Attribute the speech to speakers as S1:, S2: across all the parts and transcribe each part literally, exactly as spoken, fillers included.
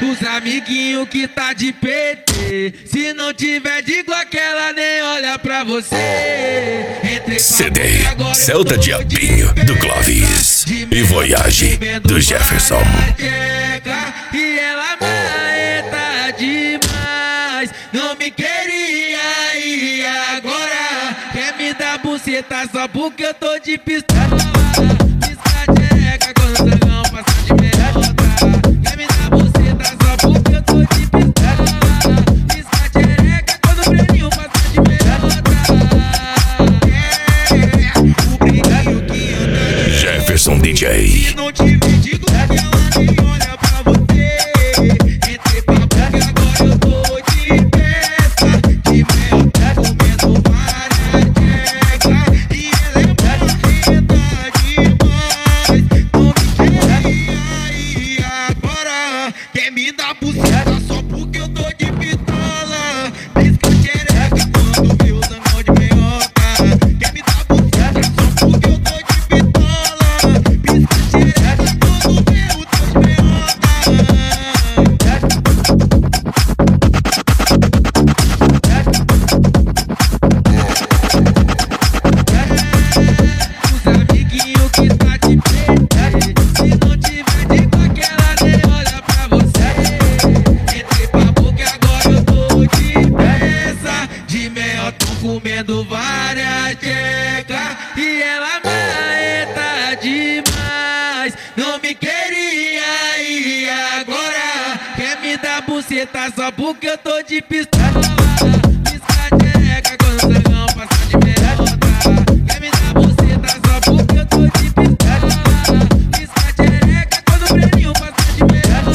S1: Os amiguinhos que tá de P T, se não tiver de Glock, ela nem olha pra você. Entre
S2: C D Celta Diabinho do Clóvis e Voyage do Jefferson.
S1: E ela marreta demais, não me queria e agora quer me dar buceta só porque eu tô de pistola. Pisca tcheca quando o zangão passa de merda. Quer me dar buceta só porque eu tô de pistola. Pisca tcheca quando o breninho passa de merda. O brinquinho que anda de
S2: Jefferson D J.
S1: se não te vejo igual ela nem olha pra você. Entre papo que agora eu tô de peça, de mel, comendo várias teclas. E ela é marreta demais, não me queria e agora quer me dar buceta só porque eu tô de pistola. Pisca xereca quando vê o zangão de meiota. Quer me dar buceta só porque eu tô de pistola. Pisca xereca quando vê o teus meiota. Os amiguinhos que tá de P T, se não tiver de Glock, ela nem olha pra você. Entre papo que agora eu tô de peça, de mel, tô comendo várias teclas. E ela marreta demais, não me queria e agora quer me dar buceta só porque eu tô de pistola. Pisca tcheca quando o zangão passa de merda. Quer me dar buceta só porque eu tô de pistola. Pisca tcheca quando o breninho passa de merda.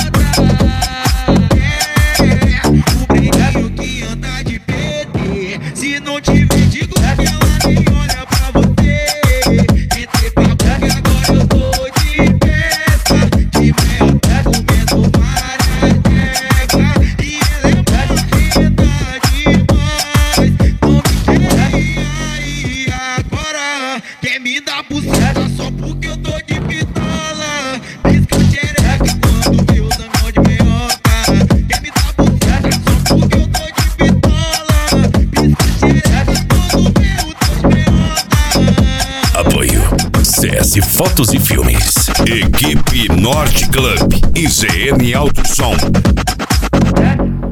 S1: O brinquinho que anda de P T, se não te vejo igual ela nem olha pra você. Entre papo que agora eu tô de peça, de mel, comendo várias teclas. E ela é marreta demais, não me queria e agora quer me dar buceta só porque eu tô de pistola. Pisca xereca quando vê o zangão de meiota. Quer me dar buceta só porque eu tô de pistola. Pisca xereca quando vê o teus meiota.
S2: Apoio C S Fotos e Filmes, Equipe Norte Club e C N Auto Som.